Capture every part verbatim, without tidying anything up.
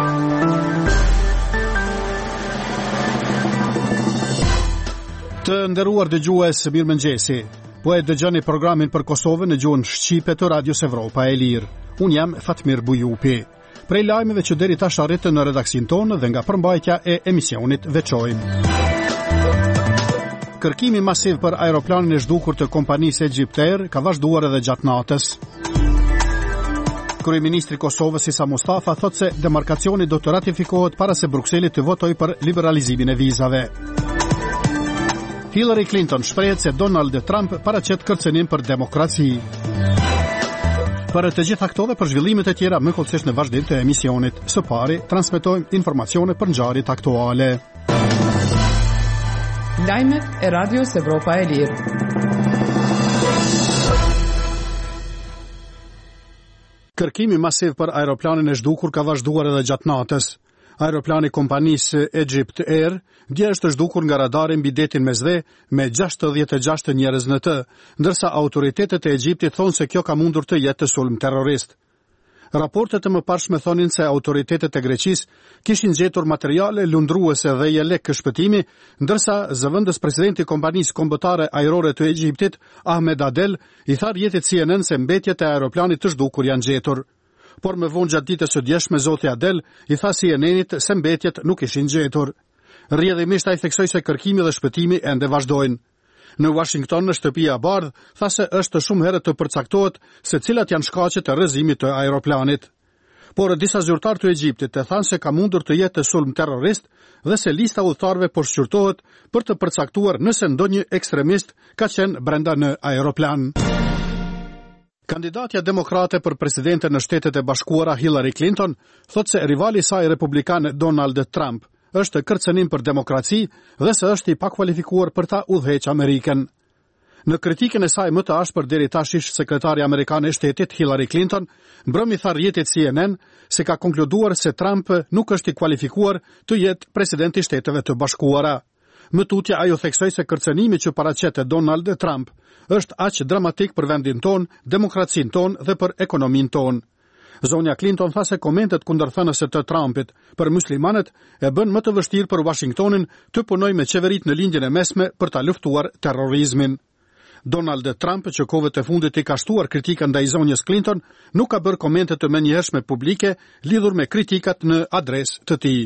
Të nderuar dëgjues, mirëmëngjesi. Po e dëgjoni programin për Kosovën në gjuhën shqipe të Radios Evropa e Lirë. Unë jam Fatmir Bujupi. Prej lajmeve që deri tash arritën në redaksin tonë dhe nga përmbajtja e emisionit veçojmë. Kërkimi masiv për aeroplanin e zhdukur të kompanisë Egyptair ka vazhduar edhe gjatë natës. Kryeministri i Kosovës Isa Mustafa thotë se demarkacioni do të ratifikohet para se Brukseli të votojë për liberalizimin e vizave. Hillary Clinton shprehet se Donald Trump paraqet kërcënim për demokraci. Për të gjitha këto dhe për zhvillimet e tjera më kollësisht në vazhdim të emisionit. Së pari, transmetojmë informacione për ngjarjet aktuale. Lajmet e Radios Evropa e Lirë. Kërkimi masiv për aeroplanin e zhdukur ka vazhduar edhe gjatë natës. Aeroplani kompanisë Egyptair dje është zhdukur nga radari mbi detin Mesdhe me gjashtëdhjetë e gjashtë njerëz në të, ndërsa autoritetet e Egjiptit thonë se kjo ka mundur të jetë sulm terrorist. Raportet e mëparshme thonin se autoritetet e Greqisë kishin gjetur materiale lundruese dhe jelek shpëtimi, ndërsa zëvendës presidenti i kompanisë kombëtare ajrore të Egjiptit, Ahmed Adel, i tha rrjetit C N N se mbetjet e aeroplanit të zhdukur janë gjetur. Por me vonë gjatë ditës së djeshme zoti Adel i tha C N N-it se mbetjet nuk ishin gjetur. Rrjedhimisht ai theksoi se kërkimi dhe shpëtimi ende vazhdojnë. Në Washington, në shtëpia e bardhë, tha se është shumë herë të përcaktohet se cilat janë shkaqet e rrëzimit të aeroplanit. Por disa zyrtar të Egjiptit e thanë se ka mundur të jetë sulm terrorist dhe se lista udhëtarëve po shqyrtohet për të përcaktuar nëse ndonjë ekstremist ka qenë brenda në aeroplan. Kandidatja demokrate për presidente në Shtetet e Bashkuara Hillary Clinton thotë se rivali i saj republikan Donald Trump është kërcënim për demokraci dhe se është i pakvalifikuar për ta udhëheqë Amerikën. Në kritikën e saj më të ashpër deri tash ish sekretari amerikan e shtetit Hillary Clinton mbrëmi tha rrjetit C N N se ka konkluduar se Trump nuk është i kualifikuar të jetë presidenti i Shteteve të Bashkuara. Më tutje ajo theksoi se kërcënimi që paraqet Donald Trump është aq dramatik për vendin ton, demokracinë ton dhe për ekonominë ton. Zonja Clinton tha se komentet kundërthënëse të Trumpit për muslimanët e bën më të vështirë për Washingtonin të punojë me qeveritë në lindjen e mesme për ta luftuar terrorizmin. Donald Trump, që kohët e fundit i ka shtuar kritikën ndaj zonjës Clinton, nuk ka bërë komente të menjëhershme publike lidhur me kritikat në adresë të tij.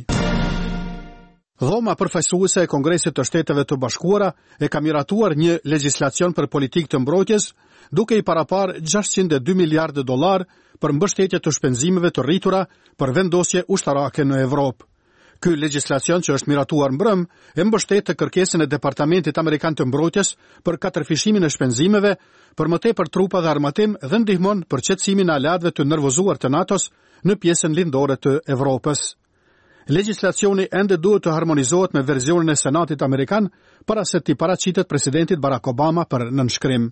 Dhoma përfaqësuese e Kongresit të Shteteve të Bashkuara e ka miratuar një legjislacion për politikë të mbrojtjes, duke i paraparë gjashtëqind e dy miliardë dollar për mbështetje të shpenzimeve të rritura për vendosje ushtarake në Evropë. Ky legjislacion që është miratuar mbrëm e mbështet të kërkesën e Departamentit Amerikan të Mbrojtjes për katërfishimin e shpenzimeve, për më tepër trupa dhe armatim dhe ndihmon për qetësimin e aleatëve të nervozuar të NATO-s në pjesën lindore të Evropës. Legjislacioni ende duhet të harmonizohet me versionin e Senatit Amerikan para se t'i paraqitet presidentit Barack Obama për nënshkrim.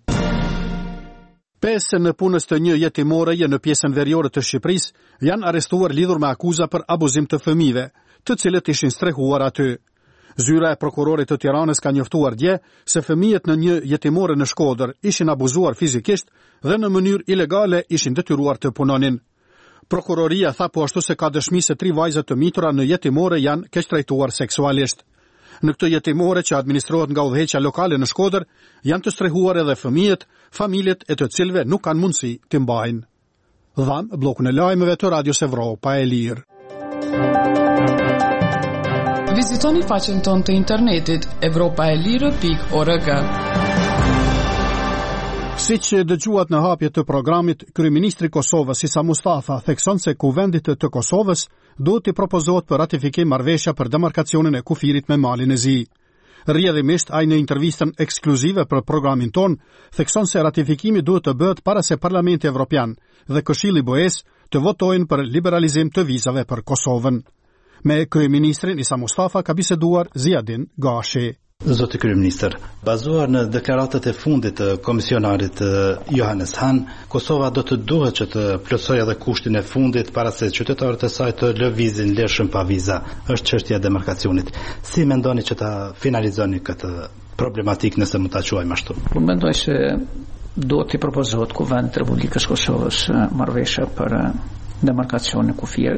Pesë në punës të një jetimoreje në pjesën veriore të Shqipërisë janë arrestuar lidhur me akuza për abuzim të fëmijëve, të cilët ishin strehuar aty. Zyra e prokurorit të Tiranës ka njoftuar dje se fëmijët në një jetimore në Shkodër ishin abuzuar fizikisht dhe në mënyrë ilegale ishin detyruar të punonin. Prokuroria tha po ashtu se ka dëshmi se tri vajza të mitura në jetimore janë keqtrajtuar seksualisht. Në këtë jetimore që administrohet nga udhëheqja lokale në Shkodër, janë të strehuar edhe fëmijët, familjet e të cilëve nuk kanë mundësi të mbajnë. Dhan bllokun e lajmeve të Radios Evropa e Lirë. Vizitoni faqen tonë të internetit evropaelire pikë org. Siç dëgjuat në hapje të programit, kryeministri i Kosovës Isa Mustafa thekson se kuvendit të Kosovës duhet të propozohet për ratifikim marrëveshja për demarkacionin e kufirit me Malin e Zi. Rrjedhimisht ai në intervistën ekskluzive për programin ton thekson se ratifikimi duhet të bëhet para se Parlamenti Evropian dhe Këshilli i B E S të votojnë për liberalizim të vizave për Kosovën. Me kryeministrin Isa Mustafa ka biseduar Ziadin Gashi. Zoti kryeministër, bazuar në deklaratat e fundit të komisionarit Johannes Hahn, Kosova do të duhet që të plotësojë edhe kushtin e fundit para se qytetarët e saj të lëvizin lehshëm pa viza. Është çështja e demarkacionit. Si mendoni që ta finalizoni këtë problematikë nëse mund ta quajmë ashtu? Unë mendoj se duhet të propozohet Kuvendit të Republikës Kosovës marrëveshje për demarkacionin e kufirit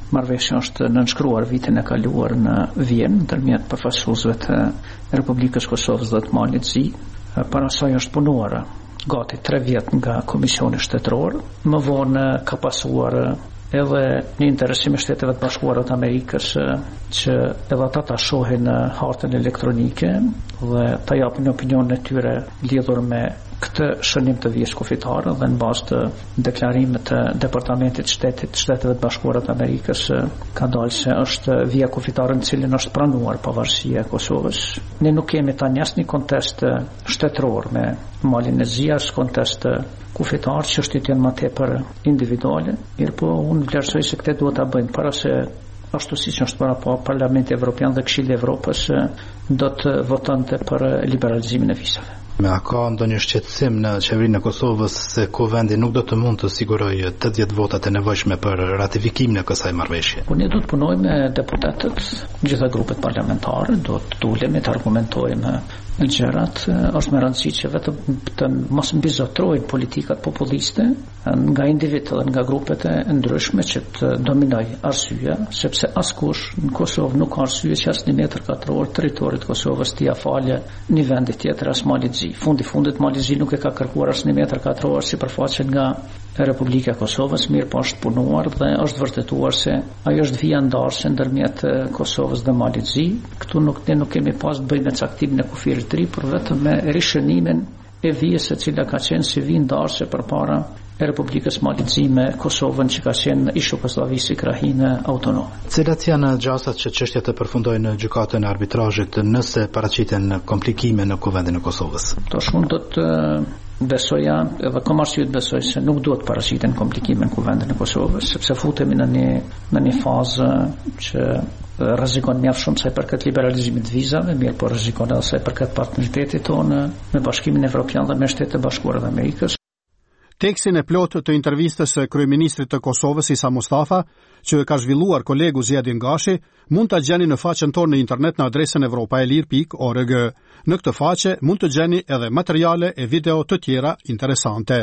Marrëveshja është nënshkruar vitin e kaluar në Vjenë ndërmjet përfaqësuesve të Republikës Kosovës dhe të Malit Zi. Para asaj është punuar gati tre vjet nga Komisioni Shtetëror. Më vonë ka pasuar edhe një interesim i Shteteve të Bashkuara të Amerikës që edhe ata ta shohin në hartën elektronike dhe ta japin opinionin e tyre lidhur me këtë shënim të vijës kufitare dhe në bazë të deklarimit të Departamentit të Shtetit të Shteteve të Bashkuara të Amerikës ka dalë se është vija kufitare në cilën është pranuar pavarësia e Kosovës. Ne nuk kemi tani asnjë kontest shtetëror me Malin e Zi, as kontest kufitar që është të jenë më tepër individuale, mirë po unë vlerësoj se këtë duhet ta bëjmë para se ashtu siç është para po Parlamenti Evropian dhe Këshilli i Evropës do të votonte për liberalizimin e vizave. Me a ka ndonjë shqetësim në qeverinë e Kosovës se kuvendi nuk do të mund të sigurojë tetëdhjetë votat e nevojshme për ratifikimin e kësaj marrëveshje? Po ne do të punojmë me deputetët, gjitha grupet parlamentare, do të tulemi të argumentojmë gjërat. Është me rëndësi që vetëm të mos mbizotrojnë politikat populiste nga individ dhe nga grupet e ndryshme që të dominoj arsyeja, sepse askush në Kosovë nuk ka arsye që as një metër katror territorit të Kosovës t'i falë një vendi tjetër as Malit Zi. Fundi fundit Mali Zi nuk e ka kërkuar as një metër katror sipërfaqe nga Republika e Kosovës, mirë po është punuar dhe është vërtetuar se ajo është vija ndarëse ndërmjet Kosovës dhe Malit Zi. Këtu nuk ne nuk kemi pas të bëjmë me caktimin e kufirit të ri, por vetëm me rishënimin e vijës e cila ka qenë si vijë ndarëse përpara e Republikës Malit Zi me Kosovën që ka qenë ish Jugosllavisë krahine autonome. Cilat janë gjasat që çështja të përfundojë në gjykatën e arbitrazhit nëse paraqiten komplikime në kuvendin e Kosovës? Tash unë do të besoja, edhe kam arsye të besoj se nuk duhet paraqiten komplikime në kuvendin e Kosovës, sepse futemi në një në një fazë që rrezikon mjaft shumë sa i përket liberalizimit të vizave, mirë po rrezikon edhe sa i përket partneritetit tonë me Bashkimin Evropian dhe me Shtetet e Bashkuara të Amerikës. Tekstin e plotë të intervistës së kryeministrit të Kosovës Isa Mustafa, që ka zhvilluar kolegu Zjedin Gashi, mund ta gjeni në faqen tonë në internet në adresën evropaelir pikë org. Në këtë faqe mund të gjeni edhe materiale e video të tjera interesante.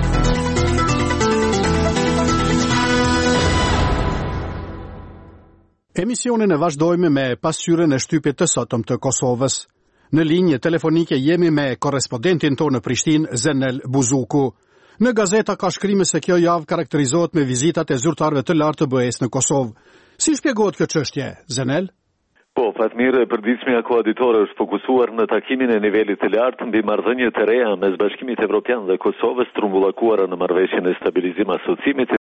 Emisionin e vazhdojmë me pasqyrën e shtypit të sotëm të Kosovës. Në linjë telefonike jemi me korrespondentin tonë në Prishtinë, Zenel Buzuku. Në gazeta ka shkrime se kjo javë karakterizohet me vizitat e zyrtarëve të lartë të B E S në Kosovë. Si shpjegohet kjo çështje, Zenel? Po, Fatmire, përditshmja koaditore është fokusuar në takimin e nivelit të lartë mbi marrëdhëniet e reja mes Bashkimit Evropian dhe Kosovës, trumbullakuara në marrëveshjen e stabilizim asociimit